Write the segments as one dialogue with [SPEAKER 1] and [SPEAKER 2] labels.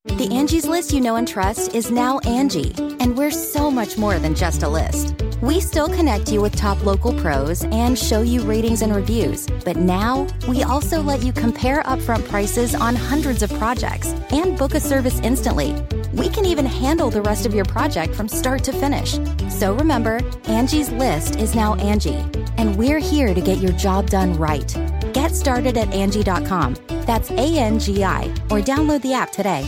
[SPEAKER 1] The Angie's List you know and trust is now Angie, and we're so much more than just a list. We still connect you with top local pros and show you ratings and reviews, but now we also let you compare upfront prices on hundreds of projects and book a service instantly. We can even handle the rest of your project from start to finish. So remember, Angie's List is now Angie, and we're here to get your job done right. Get started at Angie.com. That's ANGI, or download the app today.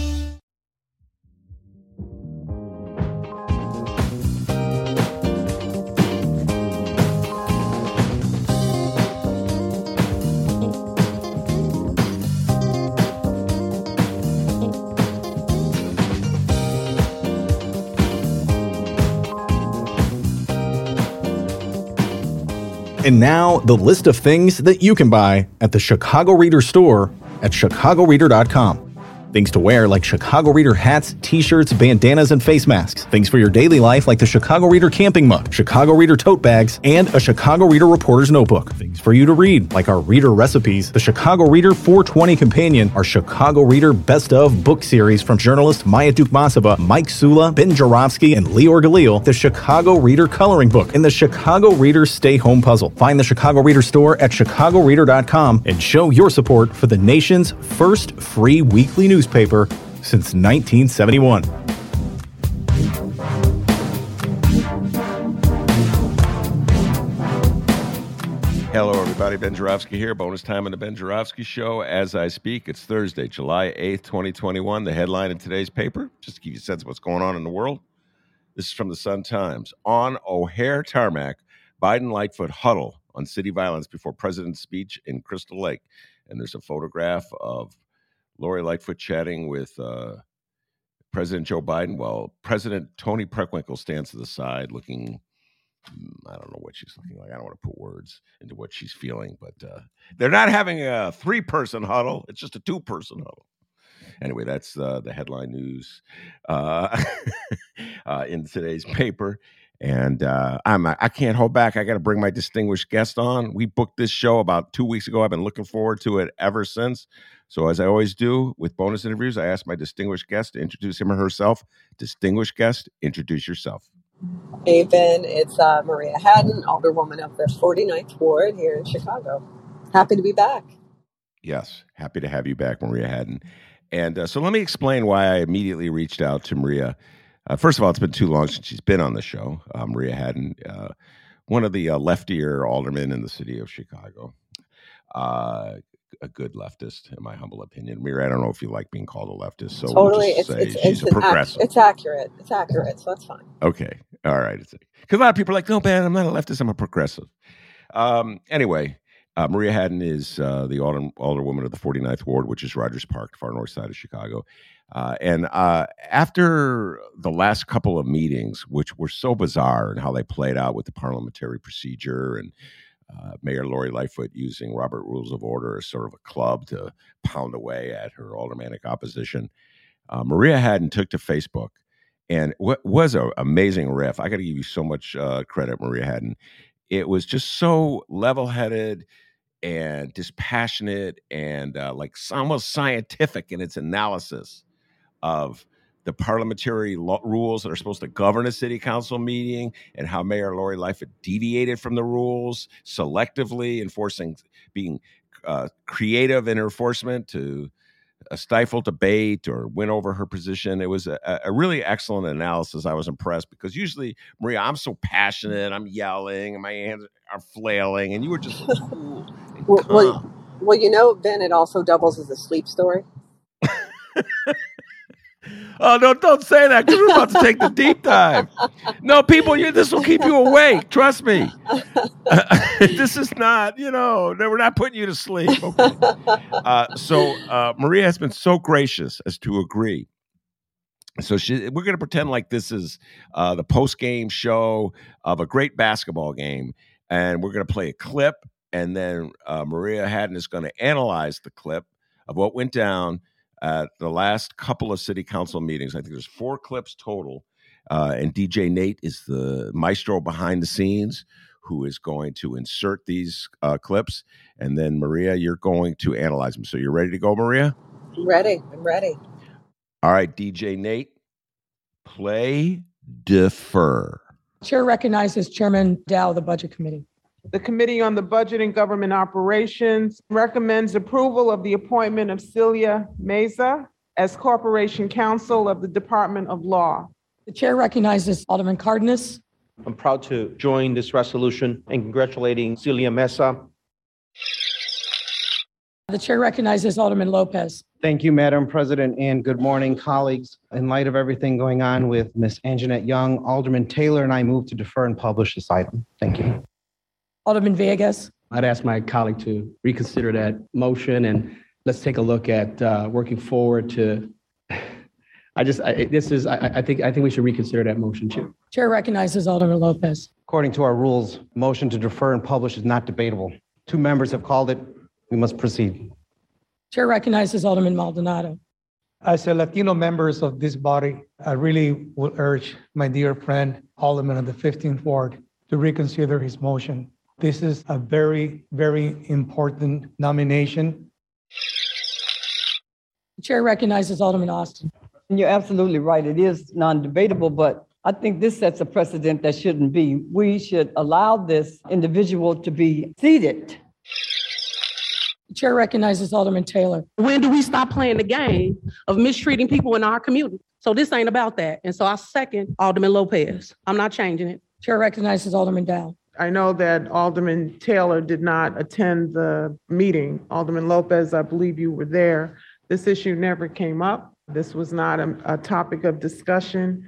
[SPEAKER 2] And now, the list of things that you can buy at the Chicago Reader store at chicagoreader.com. Things to wear like Chicago Reader hats, t-shirts, bandanas, and face masks. Things for your daily life like the Chicago Reader camping mug, Chicago Reader tote bags, and a Chicago Reader reporter's notebook. Things for you to read like our Reader recipes, the Chicago Reader 420 Companion, our Chicago Reader Best of book series from journalists Maya Dukmasova, Mike Sula, Ben Jarofsky, and Lior Galil, the Chicago Reader coloring book, and the Chicago Reader Stay Home puzzle. Find the Chicago Reader store at chicagoreader.com and show your support for the nation's first free weekly newspaper since 1971.
[SPEAKER 3] Hello, everybody. Ben Jarofsky here. Bonus time on the Ben Jarofsky Show. As I speak, it's Thursday, July 8th, 2021. The headline in today's paper, just to give you a sense of what's going on in the world. This is from the Sun-Times. On O'Hare tarmac, Biden-Lightfoot huddle on city violence before president's speech in Crystal Lake. And there's a photograph of Lori Lightfoot chatting with President Joe Biden while President Tony Preckwinkle stands to the side looking, I don't know what she's looking like. I don't want to put words into what she's feeling, but they're not having a 3-person huddle. It's just a 2-person huddle. Anyway, that's the headline news in today's paper. And I can't hold back. I got to bring my distinguished guest on. We booked this show about 2 weeks ago. I've been looking forward to it ever since. So as I always do with bonus interviews, I ask my distinguished guest to introduce him or herself. Distinguished guest, introduce yourself.
[SPEAKER 4] Hey, Ben. It's Maria Hadden, Alderwoman of the 49th Ward here in Chicago. Happy to be back.
[SPEAKER 3] Yes, happy to have you back, Maria Hadden. And so let me explain why I immediately reached out to Maria. First of all, it's been too long since she's been on the show. Maria Hadden, one of the leftier aldermen in the city of Chicago. A good leftist, in my humble opinion. Maria, I don't know if you like being called a leftist, so
[SPEAKER 4] Totally.
[SPEAKER 3] we'll just say she's a progressive.
[SPEAKER 4] It's accurate. It's accurate, so that's fine.
[SPEAKER 3] Okay. All right. Because a lot of people are like, no, man, I'm not a leftist, I'm a progressive. Anyway, Maria Hadden is the alderwoman of the 49th Ward, which is Rogers Park, far north side of Chicago. And after the last couple of meetings, which were so bizarre and how they played out with the parliamentary procedure and Mayor Lori Lightfoot using Robert Rules of Order as sort of a club to pound away at her aldermanic opposition, Maria Hadden took to Facebook, and what was an amazing riff. I got to give you so much credit, Maria Hadden. It was just so level-headed and dispassionate and like almost scientific in its analysis of the parliamentary rules that are supposed to govern a city council meeting and how Mayor Lori Lightfoot deviated from the rules selectively, being creative in enforcement to stifle debate or win over her position. It was a really excellent analysis. I was impressed because usually, Maria, I'm so passionate, I'm yelling, and my hands are flailing, and you were just cool and calm.
[SPEAKER 4] Well, Ben, it also doubles as a sleep story.
[SPEAKER 3] Oh, don't say that because we're about to take the deep dive. No, people, this will keep you awake. Trust me. This is not, we're not putting you to sleep. Okay. So Maria has been so gracious as to agree. So we're going to pretend like this is the post-game show of a great basketball game, and we're going to play a clip, and then Maria Hadden is going to analyze the clip of what went down at the last couple of city council meetings. I think there's 4 clips total, and DJ Nate is the maestro behind the scenes who is going to insert these clips, and then Maria, you're going to analyze them. So you're ready to go, Maria?
[SPEAKER 4] I'm ready.
[SPEAKER 3] All right, DJ Nate, play defer.
[SPEAKER 5] Chair recognizes Chairman Dow of the Budget Committee.
[SPEAKER 6] The Committee on the Budget and Government Operations recommends approval of the appointment of Celia Meza as Corporation Counsel of the Department of Law.
[SPEAKER 5] The chair recognizes Alderman Cardenas.
[SPEAKER 7] I'm proud to join this resolution and congratulating Celia Meza.
[SPEAKER 5] The chair recognizes Alderman Lopez.
[SPEAKER 8] Thank you, Madam President, and good morning, colleagues. In light of everything going on with Ms. Anjanette Young, Alderman Taylor and I move to defer and publish this item. Thank you.
[SPEAKER 5] Alderman Villegas.
[SPEAKER 9] I'd ask my colleague to reconsider that motion and let's take a look at working forward to. I think we should reconsider that motion, Chair.
[SPEAKER 5] Chair recognizes Alderman Lopez.
[SPEAKER 8] According to our rules, motion to defer and publish is not debatable. 2 members have called it. We must proceed.
[SPEAKER 5] Chair recognizes Alderman Maldonado.
[SPEAKER 10] As a Latino members of this body, I really would urge my dear friend, Alderman of the 15th Ward, to reconsider his motion. This is a very, very important nomination.
[SPEAKER 5] The chair recognizes Alderman Austin.
[SPEAKER 11] You're absolutely right. It is non-debatable, but I think this sets a precedent that shouldn't be. We should allow this individual to be seated.
[SPEAKER 5] The chair recognizes Alderman Taylor.
[SPEAKER 12] When do we stop playing the game of mistreating people in our community? So this ain't about that. And so I second Alderman Lopez. I'm not changing it.
[SPEAKER 5] Chair recognizes Alderman Dow.
[SPEAKER 6] I know that Alderman Taylor did not attend the meeting. Alderman Lopez, I believe you were there. This issue never came up. This was not a topic of discussion.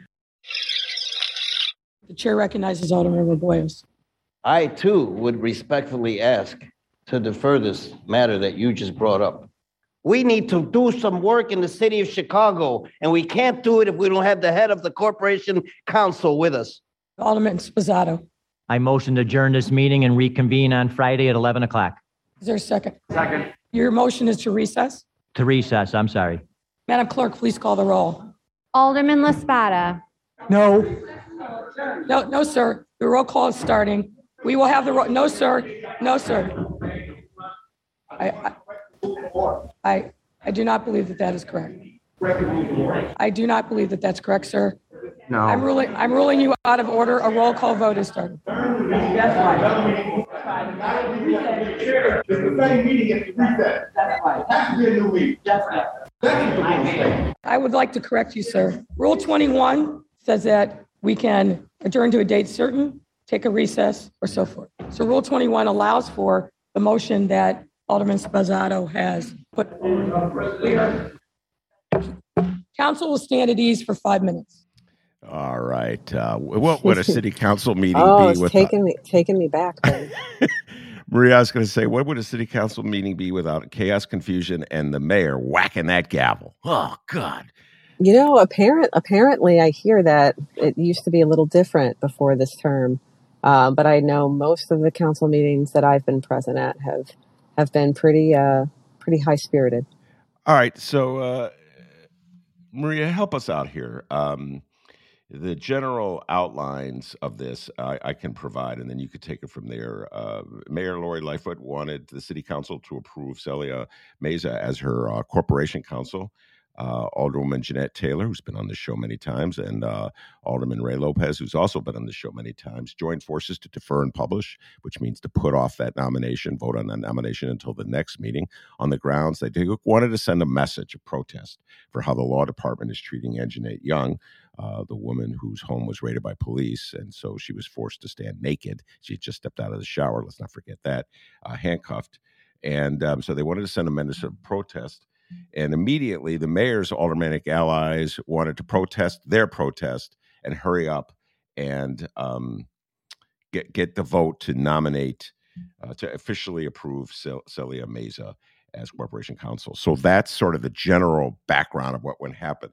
[SPEAKER 5] The chair recognizes Alderman Raboyos.
[SPEAKER 13] I, too, would respectfully ask to defer this matter that you just brought up. We need to do some work in the city of Chicago, and we can't do it if we don't have the head of the Corporation Counsel with us.
[SPEAKER 5] Alderman Sposato.
[SPEAKER 14] I motion to adjourn this meeting and reconvene on Friday at 11 o'clock.
[SPEAKER 5] Is there a second?
[SPEAKER 10] Second.
[SPEAKER 5] Your motion is to recess?
[SPEAKER 14] To recess, I'm sorry.
[SPEAKER 5] Madam Clerk, please call the roll.
[SPEAKER 15] Alderman LaSpada.
[SPEAKER 10] No.
[SPEAKER 5] No, sir. The roll call is starting. We will have the roll. No, sir. No, sir. I do not believe that is correct. I do not believe that that's correct, sir.
[SPEAKER 8] No.
[SPEAKER 5] I'm ruling you out of order. A roll call vote is started. I would like to correct you, sir. Rule 21 says that we can adjourn to a date certain, take a recess, or so forth. So Rule 21 allows for the motion that Alderman Sposato has put. Council will stand at ease for 5 minutes.
[SPEAKER 3] All right. What would a city council meeting
[SPEAKER 4] Oh,
[SPEAKER 3] be
[SPEAKER 4] it's
[SPEAKER 3] without?
[SPEAKER 4] taking me back. Then.
[SPEAKER 3] Maria, I was going to say, what would a city council meeting be without chaos, confusion, and the mayor whacking that gavel? Oh, God.
[SPEAKER 4] You know, apparently I hear that it used to be a little different before this term. But I know most of the council meetings that I've been present at have been pretty high-spirited.
[SPEAKER 3] All right. So, Maria, help us out here. The general outlines of this I can provide, and then you could take it from there. Mayor Lori Lightfoot wanted the city council to approve Celia Meza as her corporation counsel. Alderwoman Jeanette Taylor, who's been on the show many times, and Alderman Ray Lopez, who's also been on the show many times, joined forces to defer and publish, which means to put off that nomination, vote on that nomination until the next meeting, on the grounds they wanted to send a message, a protest, for how the law department is treating Anjanette Young, the woman whose home was raided by police, and so she was forced to stand naked. She had just stepped out of the shower, let's not forget that, handcuffed. And so they wanted to send a message of protest. And immediately, the mayor's aldermanic allies wanted to protest their protest and hurry up and get the vote to nominate, to officially approve Celia Meza as corporation counsel. So that's sort of the general background of what happened.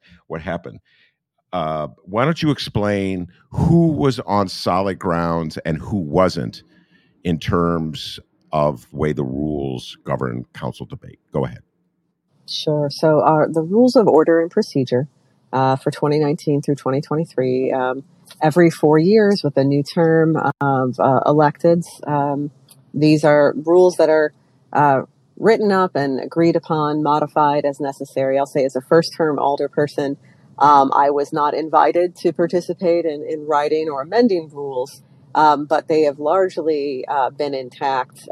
[SPEAKER 3] Why don't you explain who was on solid grounds and who wasn't in terms of the way the rules govern council debate? Go ahead.
[SPEAKER 4] Sure. So the rules of order and procedure for 2019 through 2023, every 4 years with a new term of electeds, these are rules that are written up and agreed upon, modified as necessary. I'll say as a first-term alderperson, I was not invited to participate in writing or amending rules, but they have largely been intact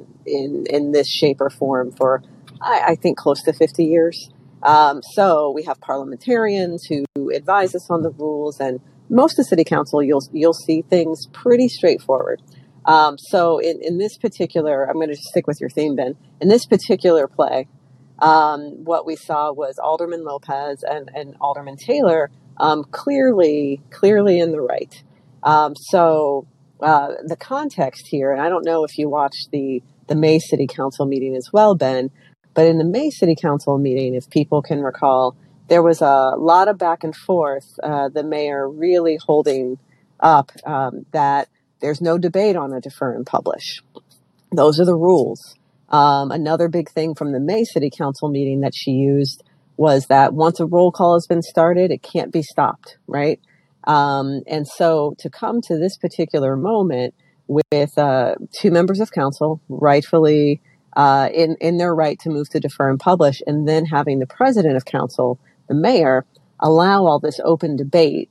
[SPEAKER 4] in this shape or form for, I think, close to 50 years. So we have parliamentarians who advise us on the rules, and most of City Council, you'll see things pretty straightforward. So in this particular, I'm going to stick with your theme, Ben. In this particular play, what we saw was Alderman Lopez and Alderman Taylor clearly in the right. So the context here, and I don't know if you watched the May City Council meeting as well, Ben, but in the May City Council meeting, if people can recall, there was a lot of back and forth, the mayor really holding up that there's no debate on a defer and publish. Those are the rules. Another big thing from the May City Council meeting that she used was that once a roll call has been started, it can't be stopped, right? And so to come to this particular moment with two members of council rightfully in their right to move to defer and publish, and then having the president of council, the mayor, allow all this open debate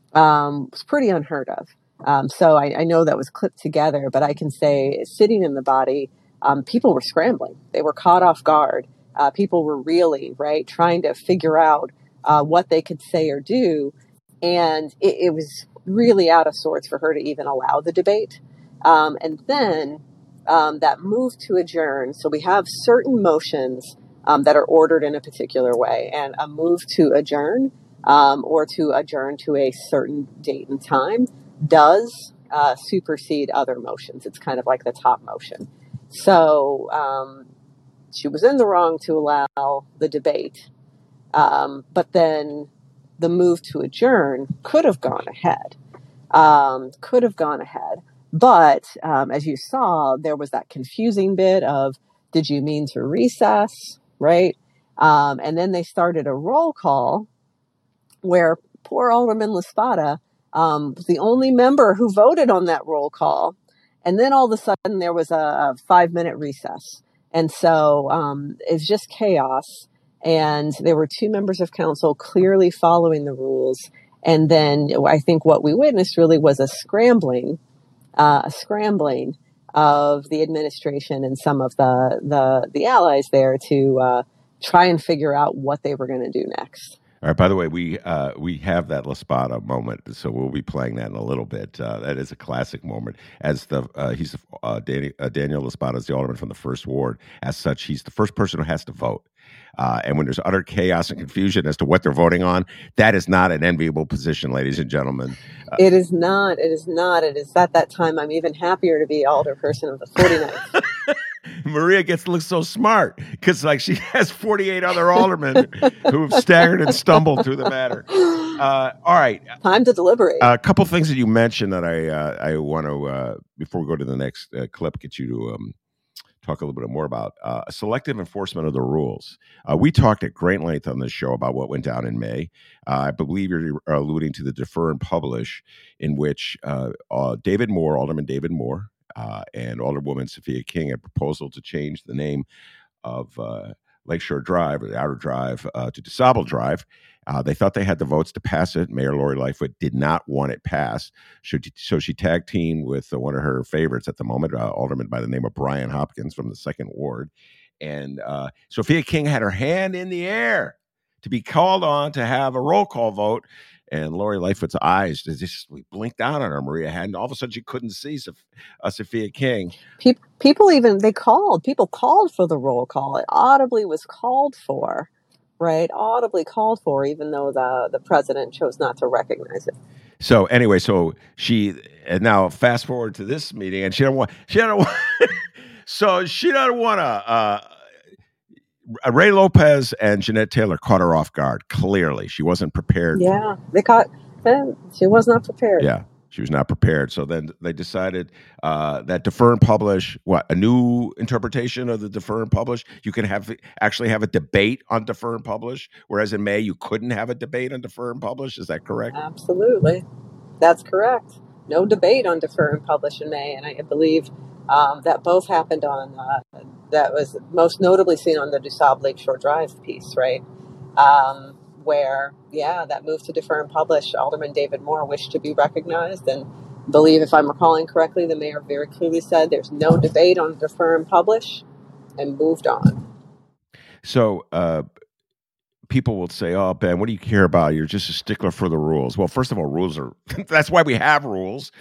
[SPEAKER 4] was pretty unheard of. So I know that was clipped together, but I can say sitting in the body, people were scrambling. They were caught off guard. People were reeling, right, trying to figure out what they could say or do. And it was really out of sorts for her to even allow the debate. And then that move to adjourn. So we have certain motions that are ordered in a particular way, and a move to adjourn or to adjourn to a certain date and time does supersede other motions. It's kind of like the top motion. So she was in the wrong to allow the debate, but then the move to adjourn could have gone ahead. But as you saw, there was that confusing bit of, did you mean to recess, right? And then they started a roll call where poor Alderman LaSpada was the only member who voted on that roll call. And then all of a sudden there was a 5-minute recess. And so it's just chaos. And there were two members of council clearly following the rules. And then I think what we witnessed really was a scrambling of the administration and some of the allies there to try and figure out what they were going to do next.
[SPEAKER 3] All right. By the way, we have that LaSpada moment, so we'll be playing that in a little bit. That is a classic moment. As Daniel LaSpada is the alderman from the first ward. As such, he's the first person who has to vote. And when there's utter chaos and confusion as to what they're voting on, that is not an enviable position, ladies and gentlemen.
[SPEAKER 4] It is not. It is not. It is at that time I'm even happier to be alderperson of the 49th.
[SPEAKER 3] Maria gets to look so smart because, like, she has 48 other aldermen who have staggered and stumbled through the matter. All right,
[SPEAKER 4] time to deliberate.
[SPEAKER 3] A couple things that you mentioned that I want to before we go to the next clip, get you to talk a little bit more about selective enforcement of the rules. We talked at great length on this show about what went down in May. I believe you're alluding to the defer and publish, in which Alderman David Moore, and Alderwoman Sophia King had proposal to change the name of Lakeshore Drive, or the Outer Drive, to DeSable Drive. They thought they had the votes to pass it. Mayor Lori Lightfoot did not want it passed, so she tag teamed with one of her favorites at the moment, alderman by the name of Brian Hopkins from the 2nd Ward. And Sophia King had her hand in the air to be called on to have a roll call vote. And Lori Lightfoot's eyes just blinked out on her, Maria Hadden. All of a sudden, she couldn't see Sophia King.
[SPEAKER 4] People called for the roll call. It audibly was called for, right? Audibly called for, even though the president chose not to recognize it.
[SPEAKER 3] So anyway, and now fast forward to this meeting, and she don't want to. Ray Lopez and Jeanette Taylor caught her off guard. Clearly, she wasn't prepared.
[SPEAKER 4] Yeah, she was not prepared.
[SPEAKER 3] Yeah, she was not prepared. So then they decided that defer and publish, a new interpretation of the defer and publish. You can actually have a debate on defer and publish, whereas in May you couldn't have a debate on defer and publish. Is that correct?
[SPEAKER 4] Absolutely, that's correct. No debate on defer and publish in May, and I believe that both happened on, that was most notably seen on the DuSable Lakeshore Drive piece, right? Where, that move to defer and publish, Alderman David Moore wished to be recognized, and believe, if I'm recalling correctly, the mayor very clearly said there's no debate on defer and publish, and moved on.
[SPEAKER 3] So people will say, "Oh, Ben, what do you care about? You're just a stickler for the rules." Well, first of all, rules are that's why we have rules.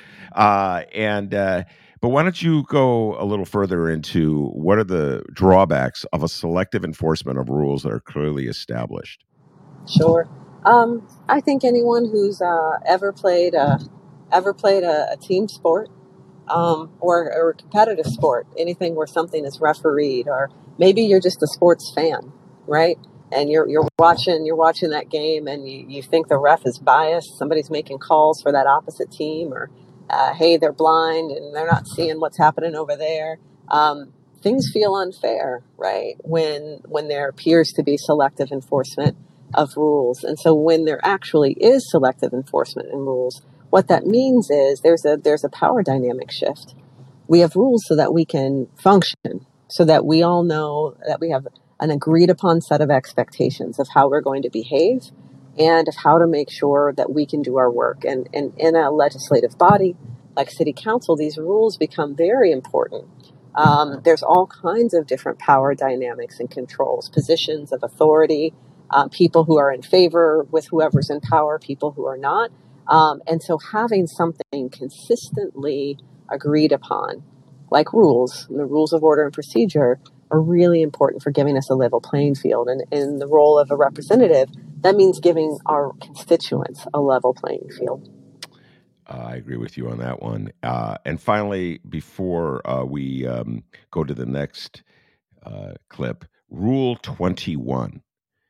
[SPEAKER 3] But why don't you go a little further into what are the drawbacks of a selective enforcement of rules that are clearly established?
[SPEAKER 4] Sure. I think anyone who's ever played a team sport or a competitive sport, anything where something is refereed, or maybe you're just a sports fan, right? And you're watching that game, and you think the ref is biased. Somebody's making calls for that opposite team, or hey, they're blind and they're not seeing what's happening over there. Things feel unfair, right? When there appears to be selective enforcement of rules. And so when there actually is selective enforcement in rules, what that means is there's a power dynamic shift. We have rules so that we can function, so that we all know that we have an agreed upon set of expectations of how we're going to behave and of how to make sure that we can do our work. And in a legislative body like City Council, these rules become very important. There's all kinds of different power dynamics and controls, positions of authority, people who are in favor with whoever's in power, people who are not. And so having something consistently agreed upon, like rules, the rules of order and procedure, are really important for giving us a level playing field. And in the role of a representative, that means giving our constituents a level playing field.
[SPEAKER 3] I agree with you on that one. And finally, before we go to the next clip, Rule 21.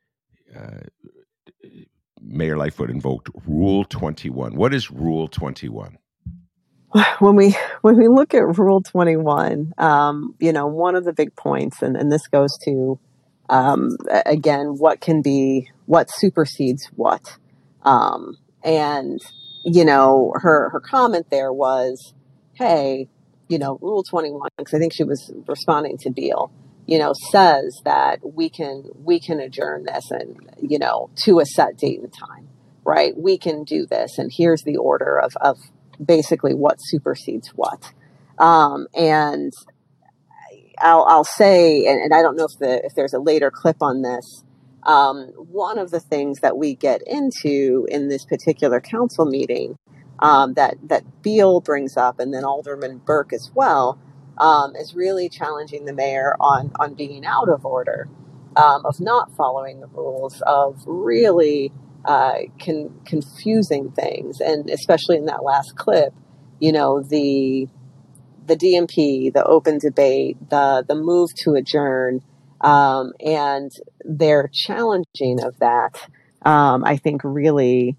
[SPEAKER 3] Mayor Lightfoot invoked Rule 21. What is Rule 21?
[SPEAKER 4] When we look at Rule 21, one of the big points, and this goes to, again, what supersedes what. And, her comment there was, hey, Rule 21, because I think she was responding to Beal, says that we can adjourn this and, to a set date and time, right? We can do this. And here's the order of basically what supersedes what. And I'll say, and I don't know if there's a later clip on this, one of the things that we get into in this particular council meeting that Beal brings up, and then Alderman Burke as well, is really challenging the mayor on being out of order, of not following the rules, of really confusing things. And especially in that last clip, the DMP, the open debate, the move to adjourn, and their challenging of that, I think really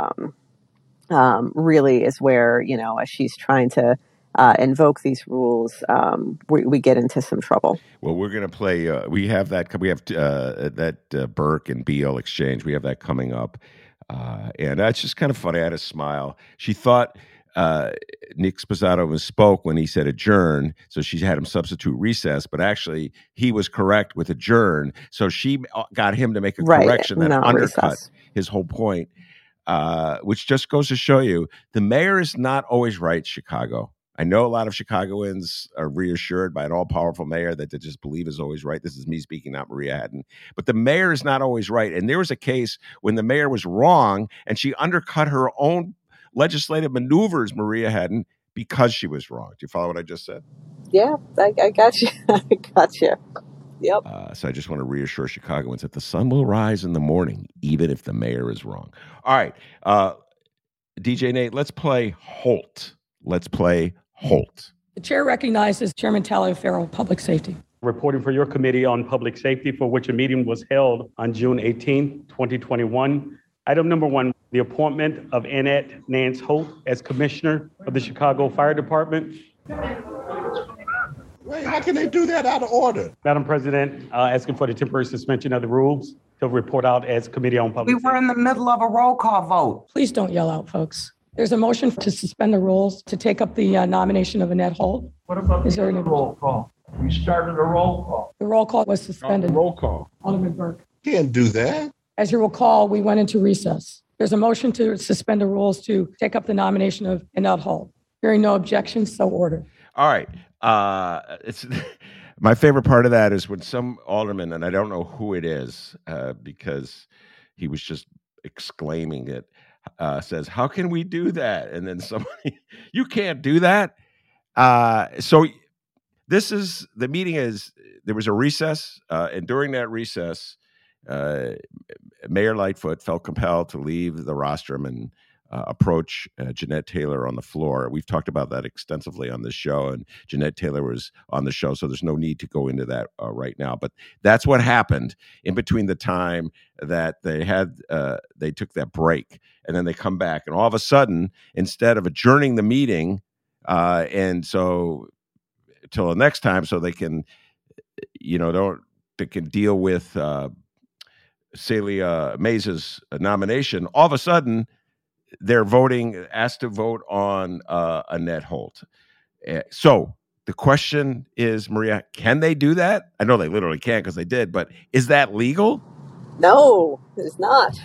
[SPEAKER 4] is where, as she's trying to invoke these rules, we get into some trouble.
[SPEAKER 3] Well, we're going to play. We have that Burke and Beal exchange. We have that coming up, and that's just kind of funny. I had a smile. She thought Nick Sposato misspoke when he said adjourn, so she had him substitute recess. But actually, he was correct with adjourn. So she got him to make a correction that undercut his whole point, which just goes to show you the mayor is not always right. Chicago. I know a lot of Chicagoans are reassured by an all-powerful mayor that they just believe is always right. This is me speaking, not Maria Hadden. But the mayor is not always right. And there was a case when the mayor was wrong and she undercut her own legislative maneuvers, Maria Hadden, because she was wrong. Do you follow what I just said?
[SPEAKER 4] Yeah, I got you. I got you. Yep.
[SPEAKER 3] So I just want to reassure Chicagoans that the sun will rise in the morning, even if the mayor is wrong. All right. DJ Nate, let's play Holt.
[SPEAKER 5] The chair recognizes Chairman Taliaferro, Public Safety.
[SPEAKER 16] Reporting for your committee on public safety, for which a meeting was held on June 18, 2021. Item number 1, the appointment of Annette Nance Holt as Commissioner of the Chicago Fire Department.
[SPEAKER 17] Wait, how can they do that out of order?
[SPEAKER 16] Madam President, asking for the temporary suspension of the rules to report out as Committee on Public Safety.
[SPEAKER 18] We were in the middle of a roll call vote.
[SPEAKER 5] Please don't yell out, folks. There's a motion to suspend the rules to take up the nomination of Annette Holt.
[SPEAKER 17] What about
[SPEAKER 5] Is there
[SPEAKER 17] the
[SPEAKER 5] any
[SPEAKER 17] roll call? We started a roll call.
[SPEAKER 5] The roll call was suspended.
[SPEAKER 17] Roll call.
[SPEAKER 5] Alderman Burke.
[SPEAKER 17] Can't do that.
[SPEAKER 5] As you recall, we went into recess. There's a motion to suspend the rules to take up the nomination of Annette Holt. Hearing no objections, so ordered.
[SPEAKER 3] All right. It's my favorite part of that is when some alderman, and I don't know who it is, because he was just exclaiming it, says, "How can we do that?" And then somebody, "You can't do that." So this is the meeting. There was a recess, and during that recess, Mayor Lightfoot felt compelled to leave the rostrum and approach Jeanette Taylor on the floor. We've talked about that extensively on this show, and Jeanette Taylor was on the show, so there's no need to go into that right now. But that's what happened in between the time that they took that break, and then they come back, and all of a sudden, instead of adjourning the meeting, and so till the next time, so they can, they can deal with Celia Mays' nomination. All of a sudden, they're asked to vote on Annette Holt. So the question is, Maria, can they do that? I know they literally can't because they did, but is that legal?
[SPEAKER 4] No, it's not.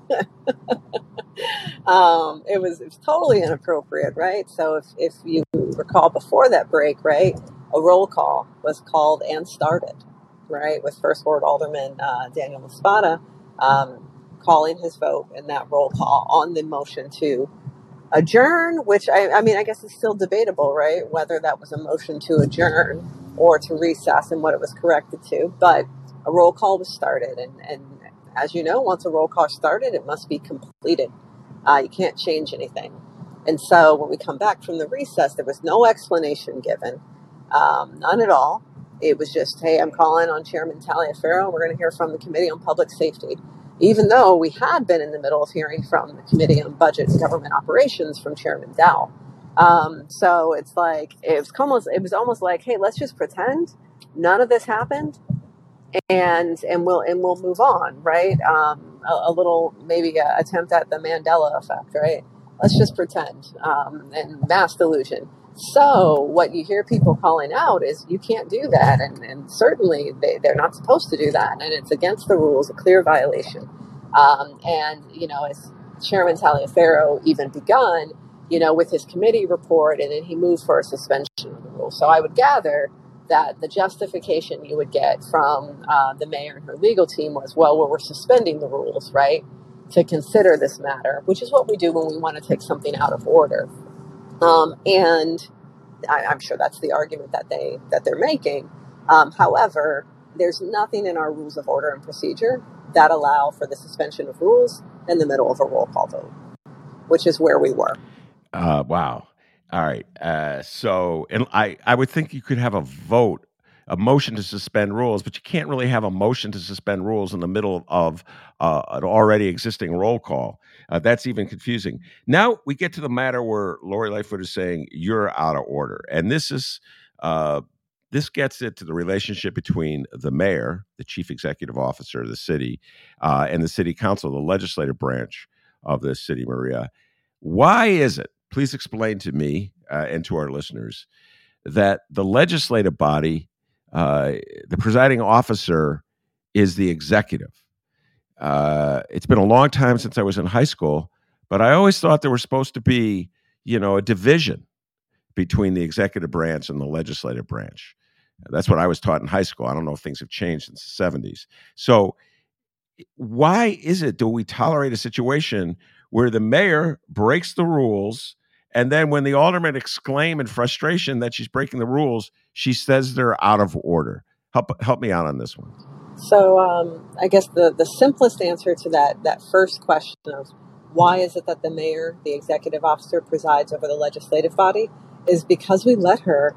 [SPEAKER 4] It was totally inappropriate, right? So if you recall before that break, right, a roll call was called and started, right, with First Ward Alderman Daniel LaSpada calling his vote in that roll call on the motion to adjourn, which I mean, I guess it's still debatable, right, whether that was a motion to adjourn or to recess and what it was corrected to. But a roll call was started. And as you know, once a roll call started, it must be completed. You can't change anything. And so when we come back from the recess, there was no explanation given, none at all. It was just, hey, I'm calling on Chairman Taliaferro. We're going to hear from the Committee on Public Safety, even though we had been in the middle of hearing from the Committee on Budget and Government Operations from Chairman Dow. So it's like, it was almost like, hey, let's just pretend none of this happened, and we'll move on, right? A little maybe a attempt at the Mandela effect, right? Let's just pretend, and mass delusion. So what you hear people calling out is you can't do that, and certainly they're not supposed to do that, and it's against the rules, a clear violation. And as Chairman Taliaferro even begun, with his committee report, and then he moved for a suspension of the rules. So I would gather that the justification you would get from the mayor and her legal team was, well, we're suspending the rules, right, to consider this matter, which is what we do when we want to take something out of order. And I'm sure that's the argument that they're making. However, there's nothing in our rules of order and procedure that allow for the suspension of rules in the middle of a roll call vote, which is where we were.
[SPEAKER 3] Wow. All right. So, and I would think you could have a motion to suspend rules, but you can't really have a motion to suspend rules in the middle of an already existing roll call. That's even confusing. Now we get to the matter where Lori Lightfoot is saying you're out of order. And this gets it to the relationship between the mayor, the chief executive officer of the city, and the city council, the legislative branch of the city, Maria. Why is it, please explain to me and to our listeners, that the legislative body, the presiding officer, is the executive? It's been a long time since I was in high school, but I always thought there was supposed to be, a division between the executive branch and the legislative branch. That's what I was taught in high school. I don't know if things have changed since the 70s. So why is it, do we tolerate a situation where the mayor breaks the rules, and then when the aldermen exclaim in frustration that she's breaking the rules, she says they're out of order? Help me out on this one.
[SPEAKER 4] So I guess the simplest answer to that first question of why is it that the mayor, the executive officer, presides over the legislative body is because we let her.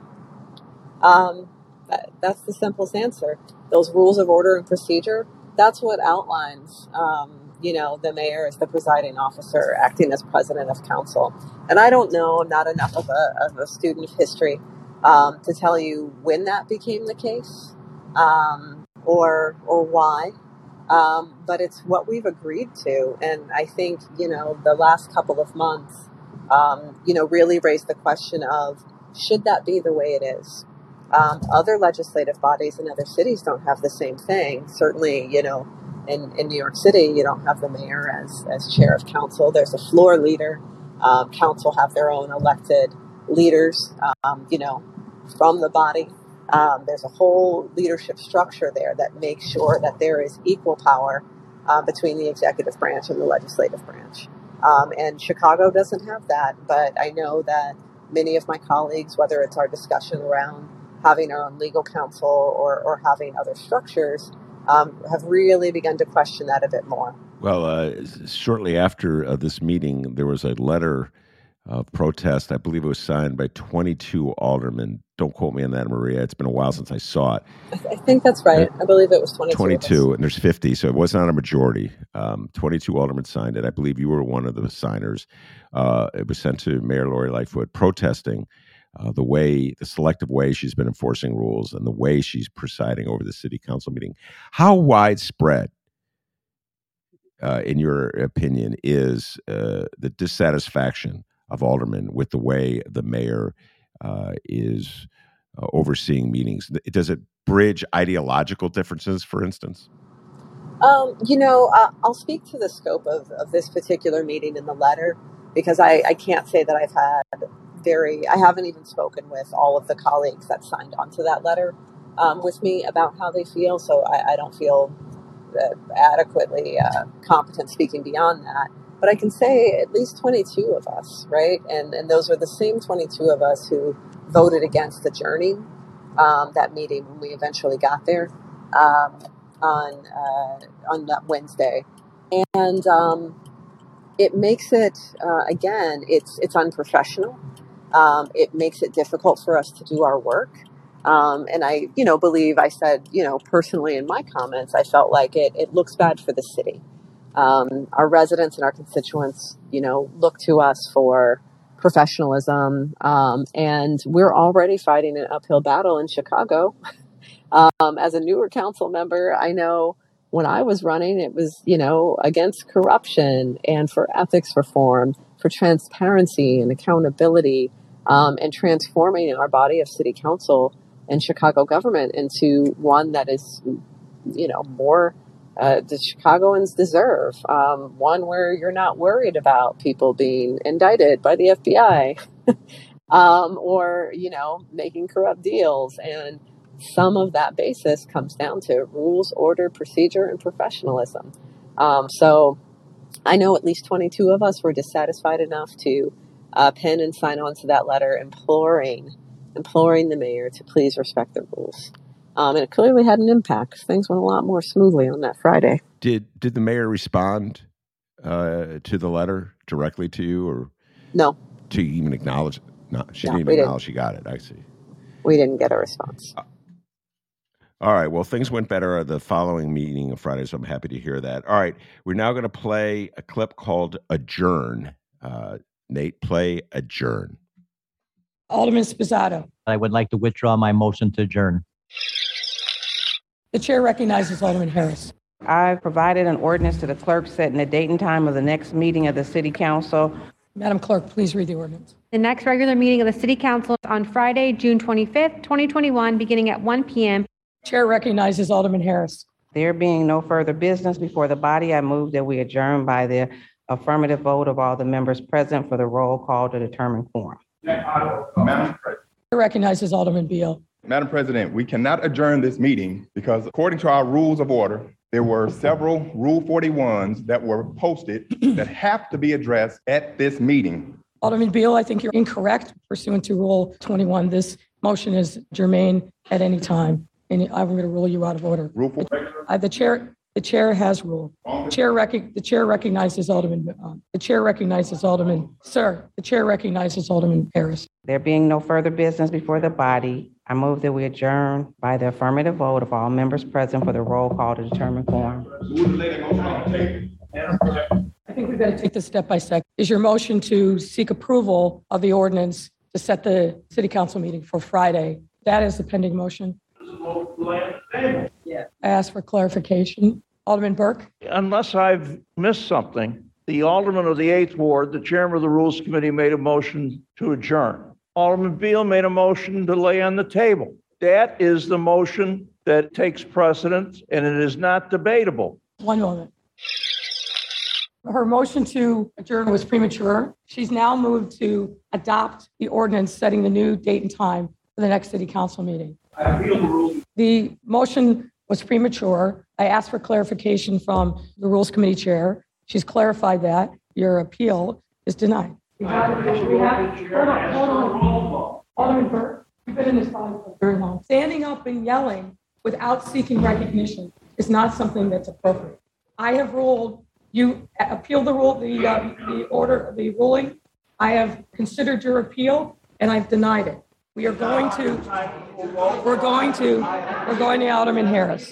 [SPEAKER 4] That's the simplest answer. Those rules of order and procedure, that's what outlines, the mayor as the presiding officer acting as president of council. And I don't know, I'm not enough of a student of history to tell you when that became the case. Or why, but it's what we've agreed to. And I think, the last couple of months really raised the question of, should that be the way it is? Other legislative bodies in other cities don't have the same thing. Certainly, in New York City, you don't have the mayor as chair of council. There's a floor leader. Council have their own elected leaders, from the body. There's a whole leadership structure there that makes sure that there is equal power between the executive branch and the legislative branch. And Chicago doesn't have that, but I know that many of my colleagues, whether it's our discussion around having our own legal counsel or having other structures, have really begun to question that a bit more.
[SPEAKER 3] Well, shortly after this meeting, there was a letter of protest. I believe it was signed by 22 aldermen. Don't quote me on that, Maria. It's been a while since I saw it.
[SPEAKER 4] I think that's right. I believe it was 22.
[SPEAKER 3] 22, and there's 50, so it was not a majority. 22 aldermen signed it. I believe you were one of the signers. It was sent to Mayor Lori Lightfoot protesting the selective way she's been enforcing rules and the way she's presiding over the city council meeting. How widespread, in your opinion, is the dissatisfaction of aldermen with the way the mayor is overseeing meetings? Does it bridge ideological differences, for instance?
[SPEAKER 4] I'll speak to the scope of this particular meeting in the letter, because I can't say that I haven't even spoken with all of the colleagues that signed onto that letter with me about how they feel. So I don't feel adequately competent speaking beyond that. But I can say at least 22 of us, right? And those are the same 22 of us who voted against adjourning that meeting when we eventually got there on that Wednesday. And it makes it, again, it's unprofessional. It makes it difficult for us to do our work. And I, believe I said, personally in my comments, I felt like it looks bad for the city. Our residents and our constituents, look to us for professionalism. And we're already fighting an uphill battle in Chicago. As a newer council member, I know when I was running, it was, against corruption and for ethics reform, for transparency and accountability, and transforming our body of city council and Chicago government into one that is, more the Chicagoans deserve, one where you're not worried about people being indicted by the FBI or, making corrupt deals. And some of that basis comes down to rules, order, procedure, and professionalism. So I know at least 22 of us were dissatisfied enough to pen and sign on to that letter imploring the mayor to please respect the rules. And it clearly had an impact. Things went a lot more smoothly on that Friday.
[SPEAKER 3] Did the mayor respond to the letter directly to you, or
[SPEAKER 4] no?
[SPEAKER 3] To even acknowledge? No, she didn't even acknowledge she got it. I see.
[SPEAKER 4] We didn't get a response.
[SPEAKER 3] All right. Well, things went better at the following meeting on Friday, so I'm happy to hear that. All right. We're now going to play a clip called Adjourn. Nate, play Adjourn.
[SPEAKER 5] Alderman Sposato.
[SPEAKER 14] I would like to withdraw my motion to adjourn.
[SPEAKER 5] The chair recognizes Alderman Harris.
[SPEAKER 18] I've provided an ordinance to the clerk setting the date and time of the next meeting of the City Council.
[SPEAKER 5] Madam Clerk, please read the ordinance.
[SPEAKER 15] The next regular meeting of the City Council is on Friday, June 25th, 2021, beginning at 1 p.m.
[SPEAKER 5] Chair recognizes Alderman Harris.
[SPEAKER 18] There being no further business before the body, I move that we adjourn by the affirmative vote of all the members present for the roll call to determine quorum.
[SPEAKER 19] Madam President.
[SPEAKER 5] Chair recognizes Alderman Beal.
[SPEAKER 19] Madam President, we cannot adjourn this meeting because according to our rules of order, there were several Rule 41s that were posted that have to be addressed at this meeting.
[SPEAKER 5] Alderman Beal, I think you're incorrect. Pursuant to Rule 21, this motion is germane at any time, and I'm going to rule you out of order.
[SPEAKER 19] Rule 4.
[SPEAKER 5] The chair has ruled. The chair recognizes Alderman. The chair recognizes Alderman. Sir, the chair recognizes Alderman Harris.
[SPEAKER 18] There being no further business before the body, I move that we adjourn by the affirmative vote of all members present for the roll call to determine quorum.
[SPEAKER 5] I think we've got to take this step by step. Is your motion to seek approval of the ordinance to set the city council meeting for Friday? That is the pending motion. Yeah. I ask for clarification. Alderman Burke?
[SPEAKER 17] Unless I've missed something, the Alderman of the 8th Ward, the chairman of the Rules Committee, made a motion to adjourn. Alderman Beal made a motion to lay on the table. That is the motion that takes precedence, and it is not debatable.
[SPEAKER 5] One moment. Her motion to adjourn was premature. She's now moved to adopt the ordinance setting the new date and time for the next city council meeting.
[SPEAKER 17] I appeal the rules.
[SPEAKER 5] The motion was premature. I asked for clarification from the Rules Committee chair. She's clarified that. Your appeal is denied. Hold on. Alderman Burke, you've been in this body for very long. Standing up and yelling without seeking recognition is not something that's appropriate. I have ruled, you appeal the rule, the order, the ruling. I have considered your appeal and I've denied it. We're going to Alderman Harris.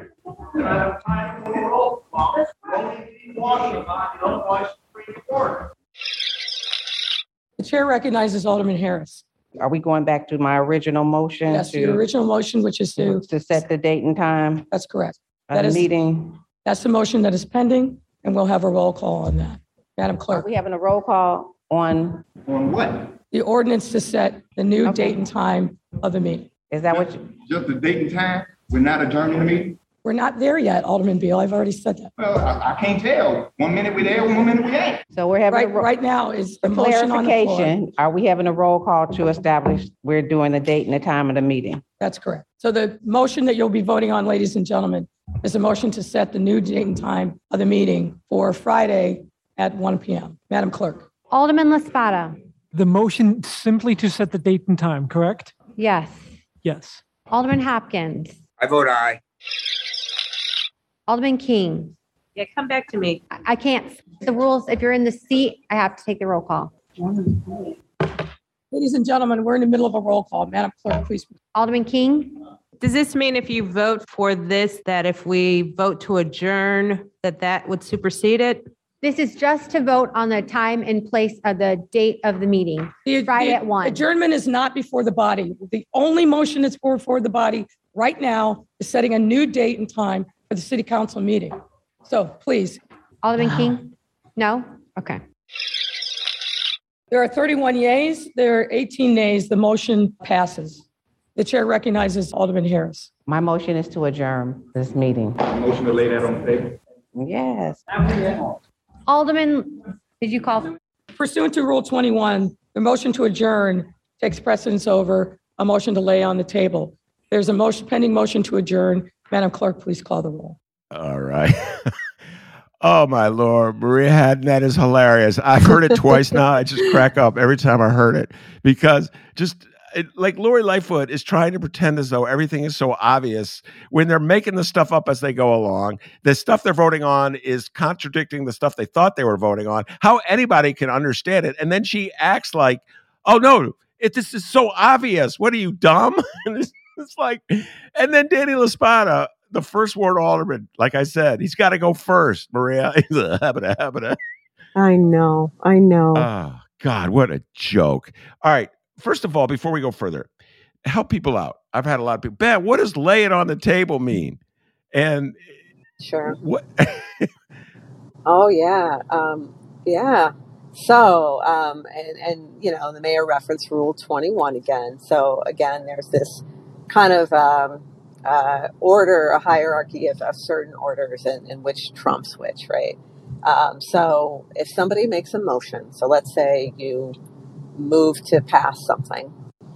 [SPEAKER 5] The chair recognizes Alderman Harris.
[SPEAKER 18] Are we going back to my original motion?
[SPEAKER 5] Yes, your original motion, which is to
[SPEAKER 18] set the date and time
[SPEAKER 5] That's correct.
[SPEAKER 18] of
[SPEAKER 5] That
[SPEAKER 18] the
[SPEAKER 5] is-
[SPEAKER 18] meeting?
[SPEAKER 5] That's the motion that is pending, and we'll have a roll call on that. Madam
[SPEAKER 18] Are
[SPEAKER 5] Clerk,
[SPEAKER 18] we having a roll call on?
[SPEAKER 19] On what?
[SPEAKER 5] the ordinance to set the new date and time of the meeting.
[SPEAKER 18] Is that what you?
[SPEAKER 19] Just the date and time? We're not adjourning the meeting?
[SPEAKER 5] We're not there yet, Alderman Beal. I've already said that.
[SPEAKER 19] Well, I can't tell. 1 minute we're there, 1 minute we ain't.
[SPEAKER 18] So we're having
[SPEAKER 5] Right now is the
[SPEAKER 18] for
[SPEAKER 5] motion on the floor.
[SPEAKER 18] clarification. Are we having a roll call to establish we're doing the date and the time of the meeting?
[SPEAKER 5] That's correct. So the motion that you'll be voting on, ladies and gentlemen, is a motion to set the new date and time of the meeting for Friday at 1 p.m. Madam Clerk.
[SPEAKER 15] Alderman La Spada.
[SPEAKER 20] The motion simply to set the date and time, correct?
[SPEAKER 15] Yes.
[SPEAKER 20] Yes.
[SPEAKER 15] Alderman Hopkins.
[SPEAKER 21] I vote aye.
[SPEAKER 15] Alderman King.
[SPEAKER 22] Yeah, come back to me.
[SPEAKER 15] I can't. The rules, if you're in the seat, I have to take the roll call.
[SPEAKER 5] Ladies and gentlemen, we're in the middle of a roll call. Madam Clerk, please.
[SPEAKER 15] Alderman King.
[SPEAKER 22] Does this mean if you vote for this, that if we vote to adjourn, that would supersede it?
[SPEAKER 15] This is just to vote on the time and place of the date of the meeting. Friday at 1.
[SPEAKER 5] Adjournment is not before the body. The only motion that's before the body right now is setting a new date and time for the city council meeting. So please.
[SPEAKER 15] Alderman King? No? Okay.
[SPEAKER 5] There are 31 yeas. There are 18 nays. The motion passes. The chair recognizes Alderman Harris.
[SPEAKER 18] My motion is to adjourn this meeting.
[SPEAKER 19] Motion to lay that on the table?
[SPEAKER 18] Yes.
[SPEAKER 15] Alderman, did you call?
[SPEAKER 5] Pursuant to Rule 21, the motion to adjourn takes precedence over a motion to lay on the table. There's a motion, pending motion to adjourn. Madam Clerk, please call the roll.
[SPEAKER 3] All right. Oh, my Lord. Maria Haddon, that is hilarious. I've heard it twice now. I just crack up every time I heard it because like Lori Lightfoot is trying to pretend as though everything is so obvious when they're making the stuff up as they go along. The stuff they're voting on is contradicting the stuff they thought they were voting on. How anybody can understand it. And then she acts like, oh, no, this is so obvious. What are you, dumb? And it's like, and then Danny LaSpada, the first ward alderman, like I said, he's got to go first, Maria.
[SPEAKER 4] I know.
[SPEAKER 3] Oh, God, what a joke. All right. First of all, before we go further, help people out. I've had a lot of people, Ben, what does lay it on the table mean? And
[SPEAKER 4] Sure.
[SPEAKER 3] what?
[SPEAKER 4] Oh, yeah. Yeah. So, and you know, the mayor referenced Rule 21 again. So again, there's this kind of order, a hierarchy of certain orders and which trumps which, right? So if somebody makes a motion, so let's say you move to pass something,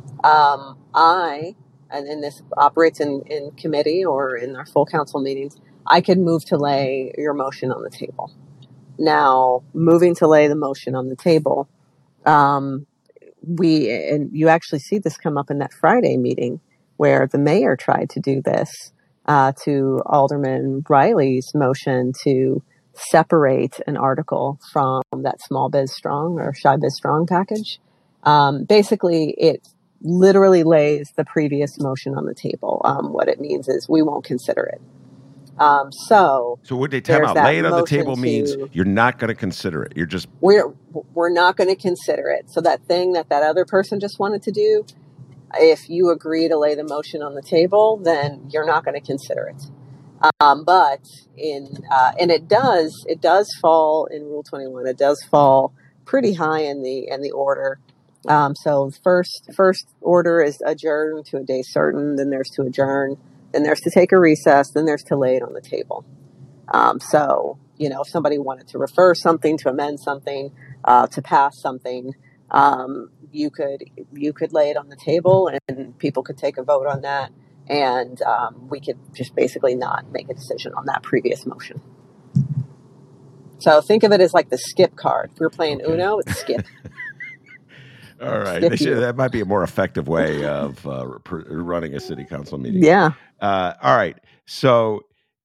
[SPEAKER 4] and this operates in committee or in our full council meetings, I could move to lay your motion on the table. Now, moving to lay the motion on the table, and you actually see this come up in that Friday meeting where the mayor tried to do this to Alderman Riley's motion to separate an article from that Small Biz Strong or Shy Biz Strong package. Basically, it literally lays the previous motion on the table. What it means is we won't consider it. So
[SPEAKER 3] would they time out? Lay it on the table means you're not going to consider it. You're just
[SPEAKER 4] we're not going to consider it. So that thing that other person just wanted to do, if you agree to lay the motion on the table, then you're not going to consider it. But and it does fall in Rule 21. It does fall pretty high in the order. So first order is adjourn to a day certain. Then there's to adjourn. Then there's to take a recess. Then there's to lay it on the table. So if somebody wanted to refer something, to amend something, to pass something, you could lay it on the table, and people could take a vote on that. And we could just basically not make a decision on that previous motion. So think of it as like the skip card. If we were playing Uno, it's skip.
[SPEAKER 3] All right. That might be a more effective way of running a city council meeting.
[SPEAKER 4] Yeah.
[SPEAKER 3] All right. So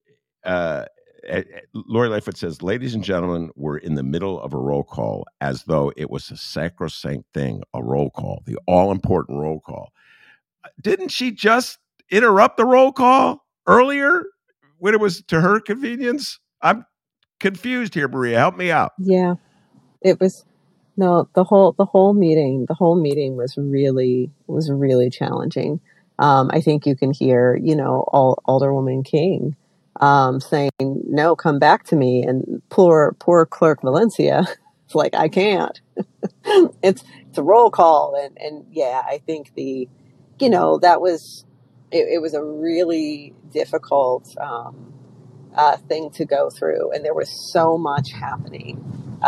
[SPEAKER 3] Lori Lightfoot says, ladies and gentlemen, we're in the middle of a roll call as though it was a sacrosanct thing, a roll call, the all-important roll call. Didn't she just interrupt the roll call earlier when it was to her convenience? I'm confused here, Maria. Help me out.
[SPEAKER 4] Yeah, it was the whole meeting was really challenging. I think you can hear Alderwoman King saying, "No, come back to me," and poor Clerk Valencia, it's like, I can't. it's a roll call, and yeah, I think that was. It was a really difficult thing to go through, and there was so much happening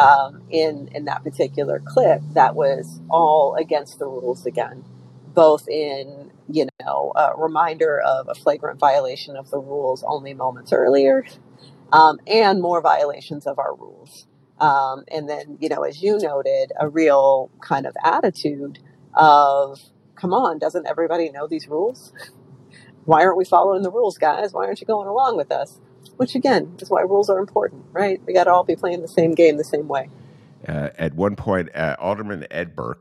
[SPEAKER 4] in that particular clip that was all against the rules again, both in a reminder of a flagrant violation of the rules only moments earlier, and more violations of our rules, and then as you noted, a real kind of attitude of, come on, doesn't everybody know these rules? Why aren't we following the rules, guys? Why aren't you going along with us? Which, again, is why rules are important, right? We got to all be playing the same game the same way.
[SPEAKER 3] At one point, Alderman Ed Burke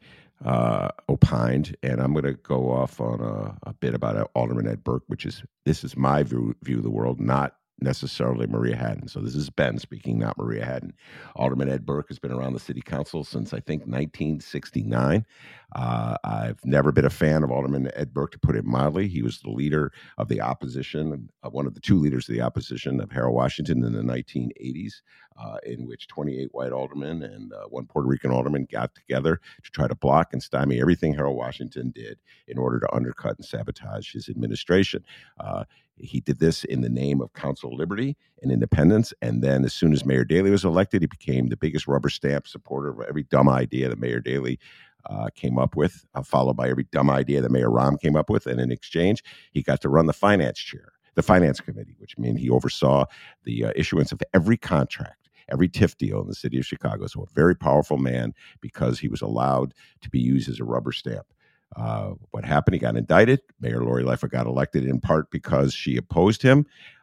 [SPEAKER 3] opined, and I'm going to go off on a bit about Alderman Ed Burke, this is my view of the world, not necessarily Maria Hadden. So this is Ben speaking, not Maria Hadden. Alderman Ed Burke has been around the city council since, I think, 1969. I've never been a fan of Alderman Ed Burke, to put it mildly. He was the leader of the opposition, one of the two leaders of the opposition of Harold Washington in the 1980s, in which 28 white aldermen and one Puerto Rican alderman got together to try to block and stymie everything Harold Washington did in order to undercut and sabotage his administration. He did this in the name of council liberty and independence. And then as soon as Mayor Daley was elected, he became the biggest rubber stamp supporter of every dumb idea that Mayor Daley came up with, followed by every dumb idea that Mayor Rahm came up with. And in exchange, he got to run the finance committee, which means he oversaw the issuance of every contract, every TIF deal in the city of Chicago. So a very powerful man, because he was allowed to be used as a rubber stamp. What happened? He got indicted. Mayor Lori Lightfoot got elected in part because she opposed him.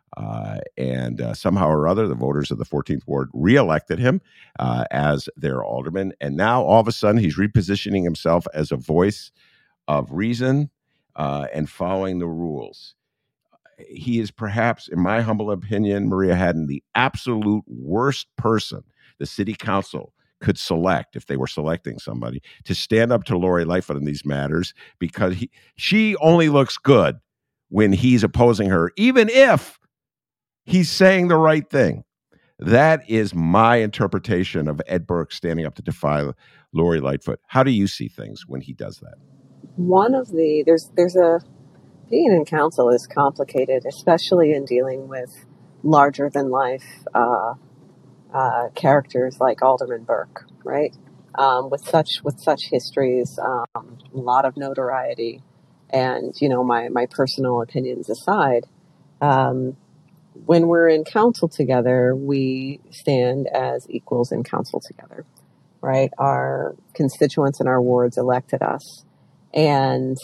[SPEAKER 3] And somehow or other, the voters of the 14th Ward reelected him as their alderman. And now all of a sudden, he's repositioning himself as a voice of reason and following the rules. He is perhaps, in my humble opinion, Maria Hadden, the absolute worst person the city council could select, if they were selecting somebody, to stand up to Lori Lightfoot in these matters, because she only looks good when he's opposing her, even if he's saying the right thing. That is my interpretation of Ed Burke standing up to defy Lori Lightfoot. How do you see things when he does that?
[SPEAKER 4] Being in council is complicated, especially in dealing with larger than life characters like Alderman Burke, right? With such histories, a lot of notoriety, and my personal opinions aside, when we're in council together, we stand as equals in council together, right? Our constituents in our wards elected us, and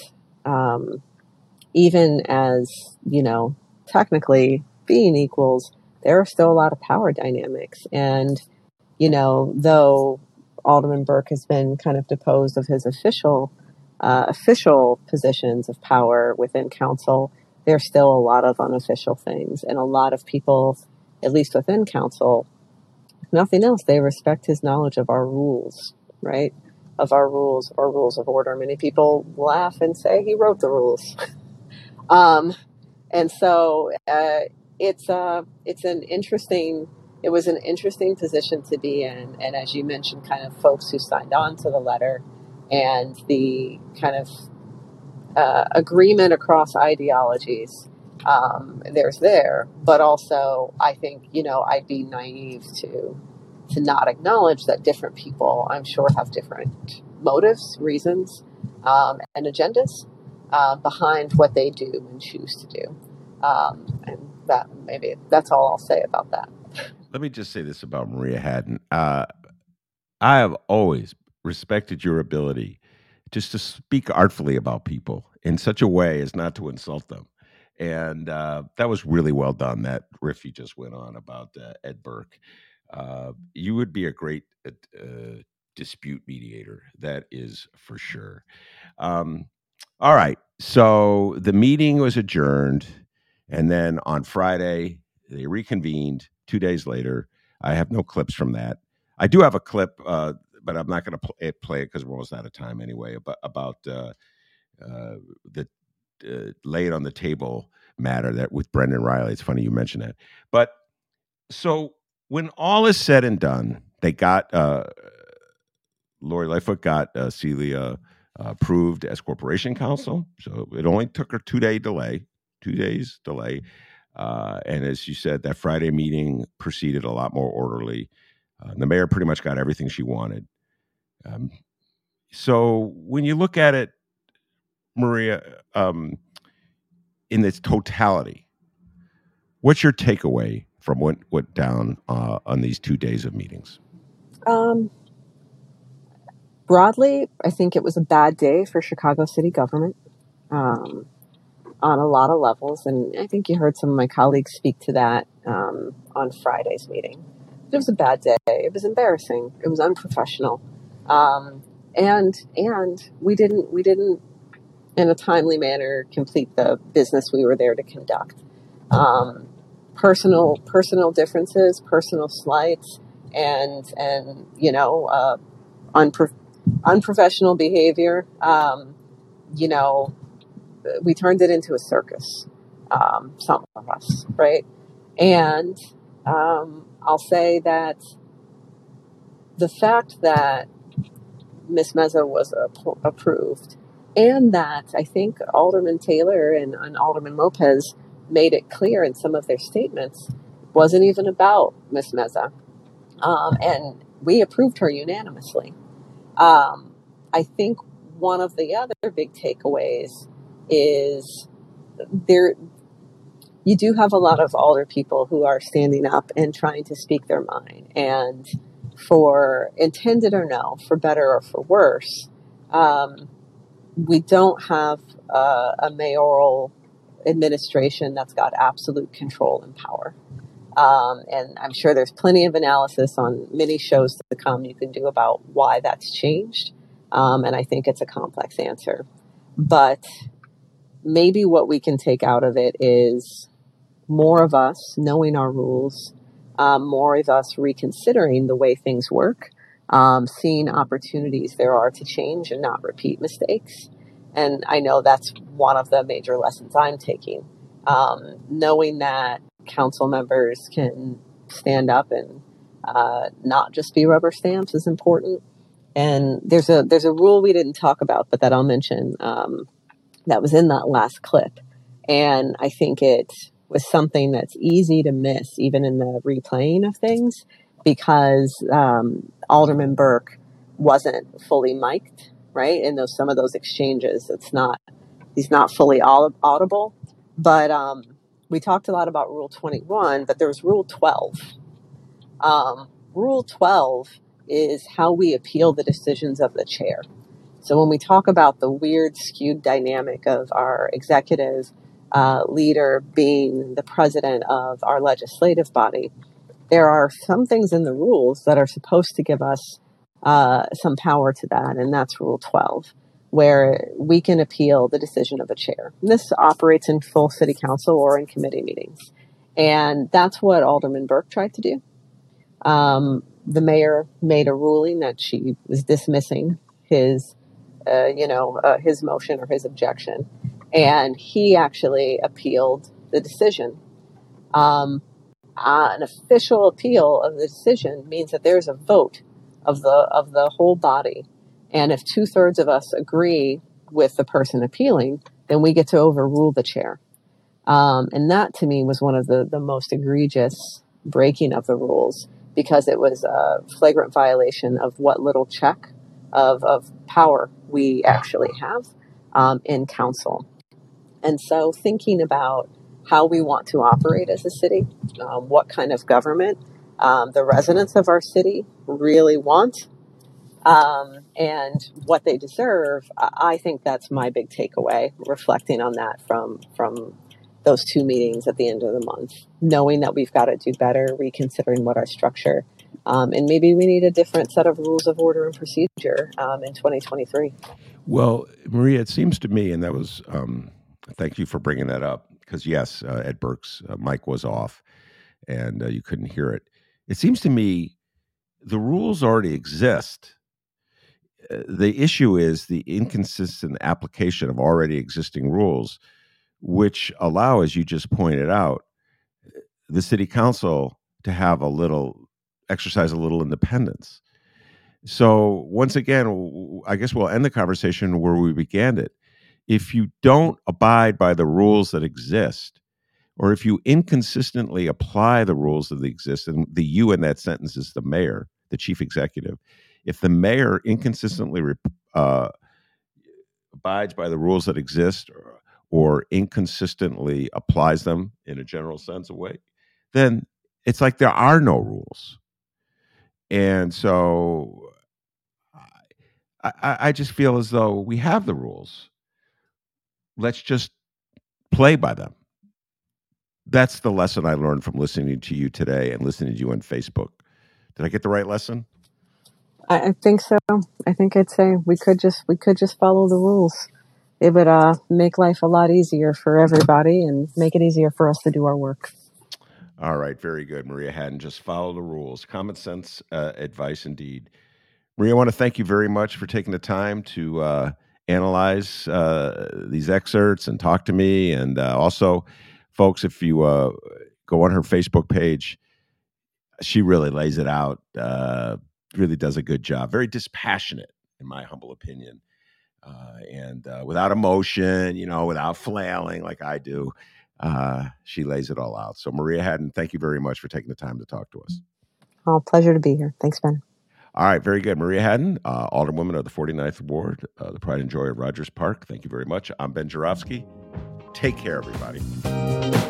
[SPEAKER 4] even as technically being equals, there are still a lot of power dynamics. And, though Alderman Burke has been kind of deposed of his official positions of power within council, there's still a lot of unofficial things. And a lot of people, at least within council, if nothing else, they respect his knowledge of our rules, right? Of our rules or rules of order. Many people laugh and say he wrote the rules. And so, it's an interesting. It was an interesting position to be in, and as you mentioned, kind of folks who signed on to the letter, and the kind of agreement across ideologies. There's there, but also I think I'd be naive to not acknowledge that different people, I'm sure, have different motives, reasons, and agendas behind what they do and choose to do. And that's all I'll say about that.
[SPEAKER 3] Let me just say this about Maria Hadden. I have always respected your ability just to speak artfully about people in such a way as not to insult them. And that was really well done, that riff you just went on about Ed Burke. You would be a great dispute mediator. That is for sure. All right. So the meeting was adjourned. And then on Friday, they reconvened 2 days later. I have no clips from that. I do have a clip, but I'm not going to play it because we're almost out of time anyway, about the lay it on the table matter that with Brendan Riley. It's funny you mentioned that. But so when all is said and done, they got Lori Lightfoot got Celia approved as corporation counsel. So it only took her 2 days delay. And as you said, that Friday meeting proceeded a lot more orderly. The mayor pretty much got everything she wanted. So when you look at it, Maria, in its totality, what's your takeaway from what went down on these 2 days of meetings?
[SPEAKER 4] Broadly, I think it was a bad day for Chicago city government on a lot of levels. And I think you heard some of my colleagues speak to that on Friday's meeting. It was a bad day. It was embarrassing. It was unprofessional. And we didn't in a timely manner complete the business we were there to conduct. Personal differences, personal slights, and unprofessional behavior. We turned it into a circus. Some of us, right? And I'll say that the fact that Ms. Meza was approved, and that I think Alderman Taylor and Alderman Lopez made it clear in some of their statements, wasn't even about Ms. Meza. And we approved her unanimously. I think one of the other big takeaways is you do have a lot of older people who are standing up and trying to speak their mind. And for intended or no, for better or for worse, we don't have a mayoral administration that's got absolute control and power. And I'm sure there's plenty of analysis on many shows to come you can do about why that's changed. And I think it's a complex answer. But maybe what we can take out of it is more of us knowing our rules, more of us reconsidering the way things work, seeing opportunities there are to change and not repeat mistakes. And I know that's one of the major lessons I'm taking. Knowing that council members can stand up and not just be rubber stamps is important. And there's a rule we didn't talk about, but that I'll mention that was in that last clip. And I think it was something that's easy to miss, even in the replaying of things, because Alderman Burke wasn't fully mic'd, right? In some of those exchanges, he's not fully audible. But we talked a lot about Rule 21, but there's Rule 12. Rule 12 is how we appeal the decisions of the chair. So when we talk about the weird skewed dynamic of our executive leader being the president of our legislative body, there are some things in the rules that are supposed to give us some power to that, and that's Rule 12, where we can appeal the decision of a chair. And this operates in full city council or in committee meetings. And that's what Alderman Burke tried to do. The mayor made a ruling that she was dismissing his motion or his objection. And he actually appealed the decision. An official appeal of the decision means that there's a vote of the whole body. And if 2/3 of us agree with the person appealing, then we get to overrule the chair. And that to me was one of the most egregious breaking of the rules, because it was a flagrant violation of what little check of power we actually have in council. And so thinking about how we want to operate as a city, what kind of government the residents of our city really want, and what they deserve, I think that's my big takeaway, reflecting on that from those 2 meetings at the end of the month, knowing that we've got to do better, reconsidering what our structure, and maybe we need a different set of rules of order and procedure in 2023.
[SPEAKER 3] Well, Maria, it seems to me, and that was, thank you for bringing that up, because yes, Ed Burke's mic was off and you couldn't hear it. It seems to me the rules already exist. The issue is the inconsistent application of already existing rules, which allow, as you just pointed out, the city council to have exercise a little independence. So once again, I guess we'll end the conversation where we began it. If you don't abide by the rules that exist, or if you inconsistently apply the rules that exist, and the you in that sentence is the mayor, the chief executive, if the mayor inconsistently abides by the rules that exist, or inconsistently applies them in a general sense of way, then it's like there are no rules. And so I just feel as though we have the rules. Let's just play by them. That's the lesson I learned from listening to you today and listening to you on Facebook. Did I get the right lesson?
[SPEAKER 4] I think so. I think I'd say we could just follow the rules. It would make life a lot easier for everybody and make it easier for us to do our work.
[SPEAKER 3] All right, very good, Maria Hadden. Just follow the rules. Common sense advice indeed. Maria, I want to thank you very much for taking the time to analyze these excerpts and talk to me. And also, folks, if you go on her Facebook page, she really lays it out, really does a good job. Very dispassionate, in my humble opinion. And without emotion, without flailing like I do, she lays it all out. So Maria Hadden, thank you very much for taking the time to talk to us.
[SPEAKER 4] Oh, pleasure to be here. Thanks, Ben.
[SPEAKER 3] All right, very good. Maria Hadden, Alderwoman of the 49th Ward, the pride and joy of Rogers Park. Thank you very much. I'm Ben Joravsky. Take care, everybody.